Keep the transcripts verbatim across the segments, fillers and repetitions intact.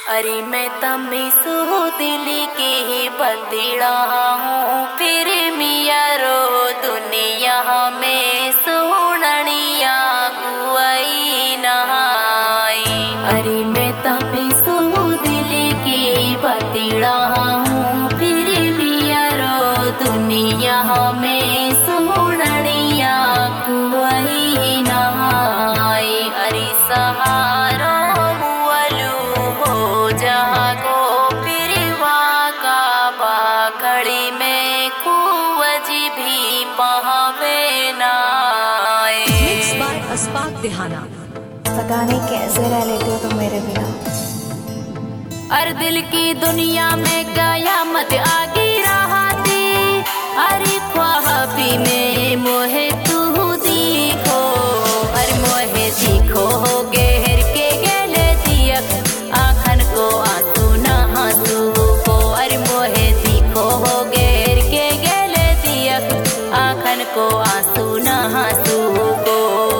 अरे मैं तमी सू दिल की बंदिड़ा हूँ, फिर मिया रो दुनिया में सुननिया गुआई नहाई। अरे मैं तमी सू दिल की बंदिड़ा हूँ, फिर मिया रो दुनिया में सुननिया गुआई नहाई। अरे सहारा खड़ी में कुवजी भी पहावे नाए। Mixed by अस्पाक दिहाना। पता नहीं कैसे रह लेते हो तुम मेरे बिना। अर दिल की दुनिया में कयामत आ गिरा थी, अरे ख्वाबी में मोहे तू दिखो, अरे मोहे दिखो हो घेर के गेले दिया आखन को आंसू ना आंसू को, अरे मोहे दिखो हो घेर के गेले दिया आखन को आंसू ना आंसू को।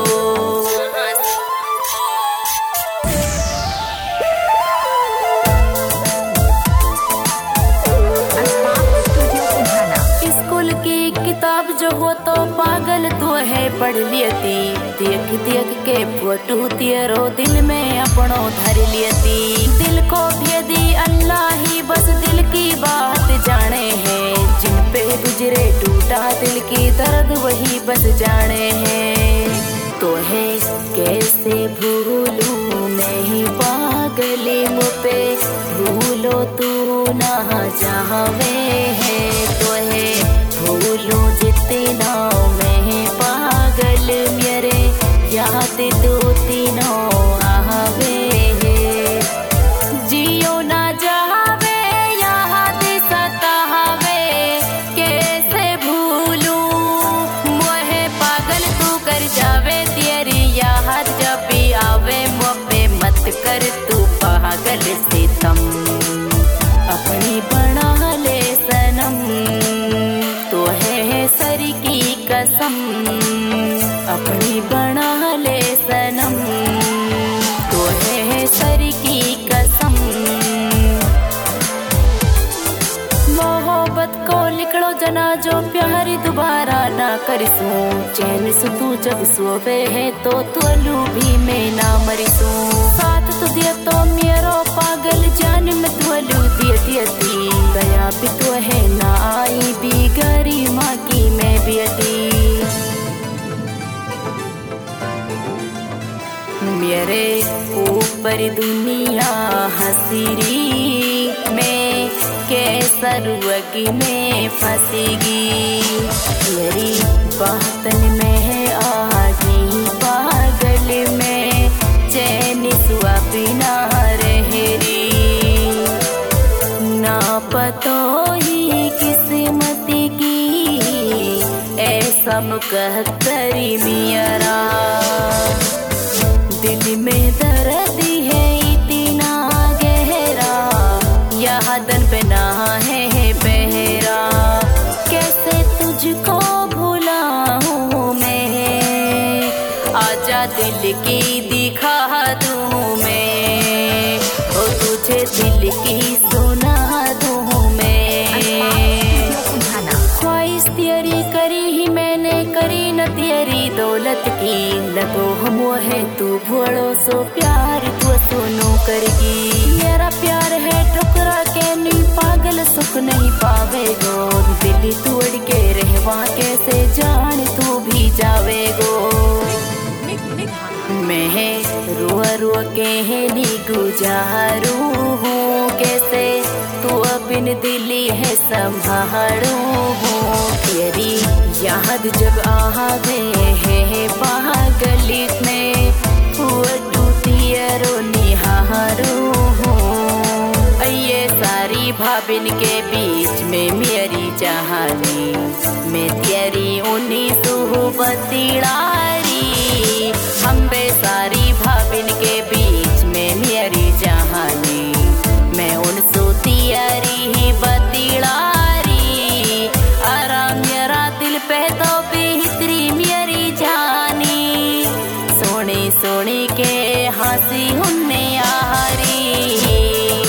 स्कूल की किताब जो हो तो पागल तो है पढ़ लियती, देख देख के फोटो तेरो दिल में अपनों धर लियती। दिल को भी दी अल्लाह ही बस दिल की बात जाने हैं, जिन पे गुजरे टूटा दिल की दर्द वही बस जाने हैं। तो है कैसे भूलूं मैं ही पागली मुझे भूलो तू ना जावे है, तो है भूलो जितना मैं पागल मेरे याद दो तीनों आवे है। जियो ना जावे याद सतावे कैसे भूलूं, मोहे पागल तू कर जावे तेरी याद जब भी आवे मुझे मत कर तू पागल सितम, अपनी बना ले सनम तो है सर की कसम, अपनी बना ले सनम तो है सर की कसम। मोहब्बत को लिखड़ो जना जो प्यारी दोबारा ना करिसूं, चैन सु तू जब सोवे है तो तोलू भी मैं ना मरिसूं। साथ तो दिया तो मेरो पागल जान में तोलू दिया दिया दी, दया भी तो है ना आई भी गरी माँ की मैं बेटी। मेरे ऊपर दुनिया हसीरी में कैसर वगी में फंसेगी, तेरी बातन में आगी पागल में चैन सुआ बिना रहरी। ना पतो ही किस्मती की ऐसा मुकद्दरी मेरा, दिल में दर्द है इतना गहरा, यादन पे ना है बहरा। कैसे तुझको भूला हूँ मैं, आजा दिल की दिखा दूँ मैं, ओ तुझे दिल की सुना दूँ मैं। ख्वाहिश तेरी करी ही मैंने करी न तेरी दौलत की, लगो हम है तू भोड़ो सो प्यार तू सुनो करगी। मेरा प्यार है टुकड़ा के नहीं पागल सुख नहीं पावेगो, दिल तोड़ के रहवा कैसे जान तू भी जावेगो। मैं रो रो के नी गुजारू हूँ, कैसे तू बिन दिली है संभालू हूँ। तेरी याद जब आवे है पागल में फोटो तेरो निहारू हूँ। ये सारी भाबिन के बीच में मेरी जहानी, मैं तेरी उन्हीं सुहबतीड़ारी। हम बे सारी भाबिन के बीच में मेरी जहानी, मैं उन सुतियारी ही बतीड़ारी। आराम मेरा दिल पे तो बेहतरी मेरी जानी, सोने सोने के हंसी उन्ने यारी।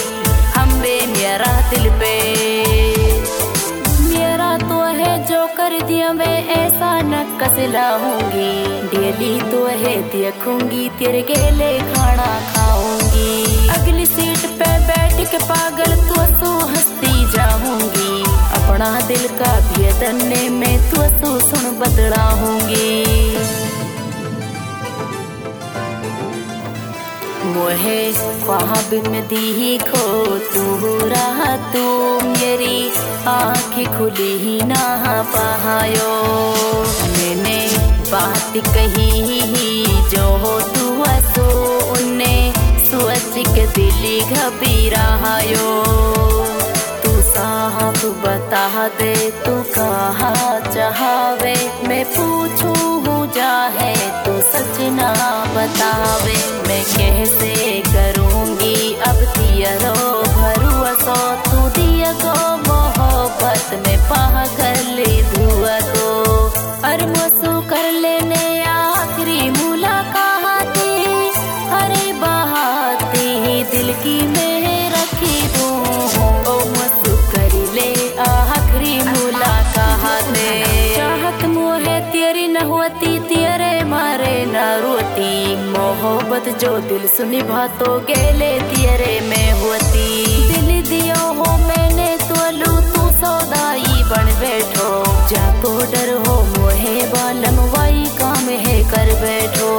सांस लाऊंगी, डेली तो है देखूंगी, तेरे गेले खाना खाऊंगी। अगली सीट पे बैठ के पागल तो सो हंसती जाऊंगी, अपना दिल का भेदने में तो सो सुन बदलाऊंगी। मोहे ख्वाब में देखो तू रहा, तू मेरी आँखें खुली ही ना पायो। मैंने बात कही जो तू सो उन्ने सोच के दिल घबरायो। तू साहब बता दे तू कहाँ चाहवे, मैं पूछूं हूँ जा है तो सच ना बतावे। मैं कैसे करूँगी अब तेरो भरोसा, तू दिया को मोहब्बत में पागल धुआ तो। अरे मसू कर लेने आखिरी मुलाकात, अरे बहाती दिल की मैं रखी दूँ। ओ मसू कर ले आखिरी मुलाकात, चाहत मोहे तेरी न होती तेरे मारे न रोती। मोहब्बत जो दिल से निभा तो गेले तेरे में होती। दिल दियो हो मैंने तो लू तू सौदाई बन बैठो, जाको डर हो मोहे बालम वाई काम है कर बैठो।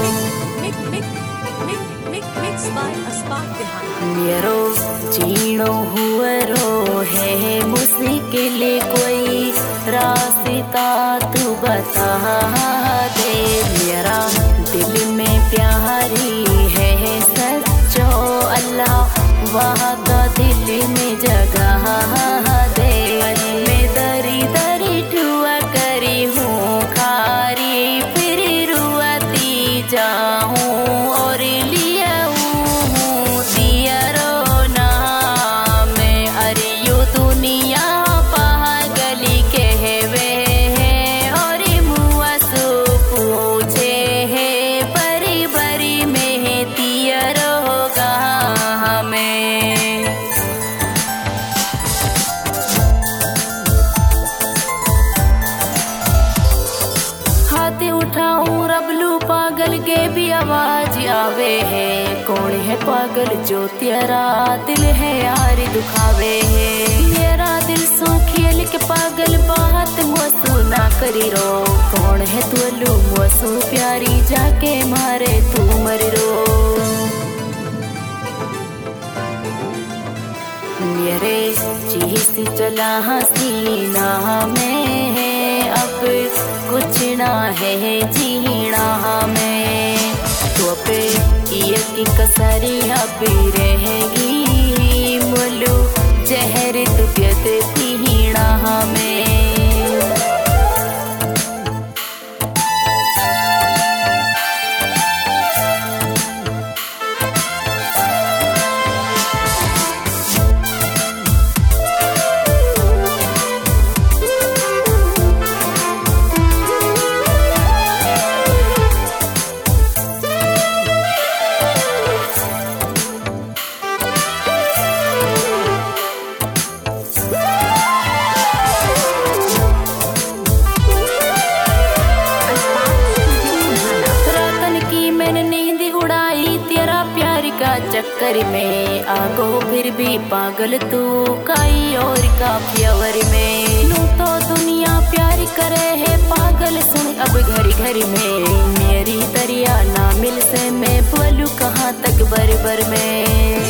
मेरो जीणो हुआ रो है मुश्किल, कोई रास्ता तू बता दे। मेरा दिल में प्यारी है सच्चो अल्लाह, वहाँ का दिल में जगह दे। मैं दरी दरी टुआ करी हूँ खारी, फिर रुआती जाऊँ और लिया हूँ दिया रो नाम। अरे यू दुनिया पागली कहवे है और मुआ सो पूछे है, बरी बरी में तिया रोगा हमें। हाथ उठाऊं रबलू पागल के भी आवाज आवे है। कौन है पागल जो तेरा दिल है यार दुखावे है। मेरा दिल सो खेल के पागल बात मोसू ना करी रो। कौन है तू लू मोसू प्यारी जाके मारे तू मर रो। मेरे चीस चला हसीना में है, अब कुछ ना है जीना में। तो पे एक कसरी अब रहेगी, मोलू जहर तू कहते पीना में। चक्कर में आगो फिर भी पागल तू काई और का प्यावर में। नू तो दुनिया प्यार करे है पागल सुन अब घरी घरी में। मेरी दरिया ना मिल से मैं बोलू कहाँ तक बर बर में।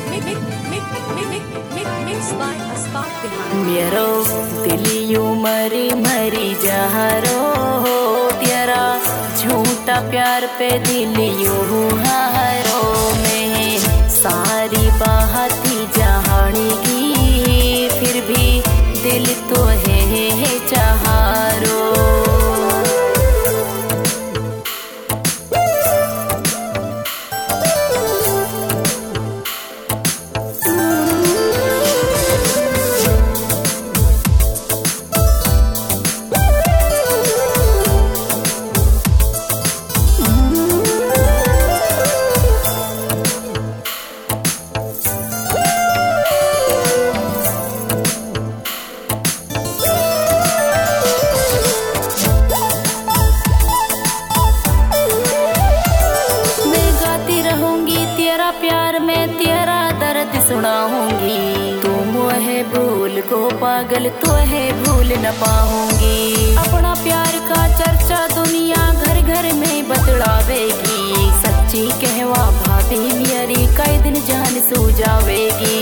मेरो दिल यूं मरी मरी जहरो तेरा झूठा प्यार पे दिल यूं हारो में। सारी बाती जहानी की फिर भी दिल तो है चारो। सुनाऊंगी। तुम है भूल को पागल तो है भूल न पाऊंगी। अपना प्यार का चर्चा दुनिया घर घर में बतलावेगी। सच्ची कहवा भाभी मेरी कई दिन जान सू जावेगी।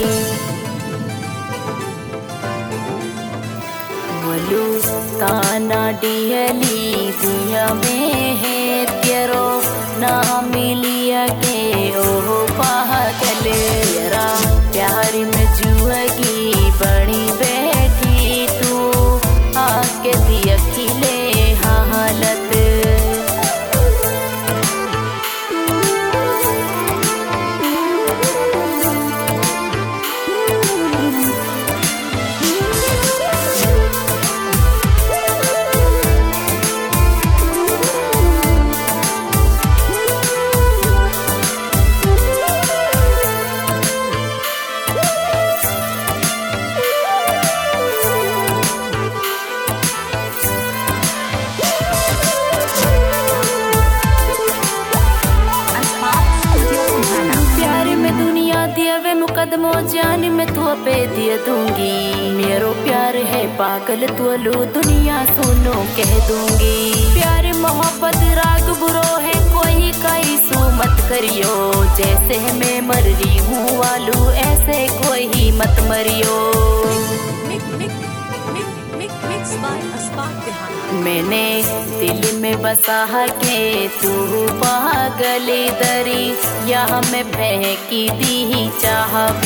मलू ताना डियली दिया में है तेरो ना मिलिया के ओ पागल तेरा प्यार में जुएगी बड़ी बैठी तू आके दिया खिले हालत। मुकदमो जान में तू पे दिया दूंगी। मेरो प्यार है पागल तू लू दुनिया सुनो कह दूंगी। प्यार मोहब्बत राग बुरो है कोई कई सू मत करियो। जैसे मैं मर रही हूँ वालू ऐसे कोई मत मरियो। मैंने दिल में बसा के तू पागल दरी यहाँ में बहकी दी चाह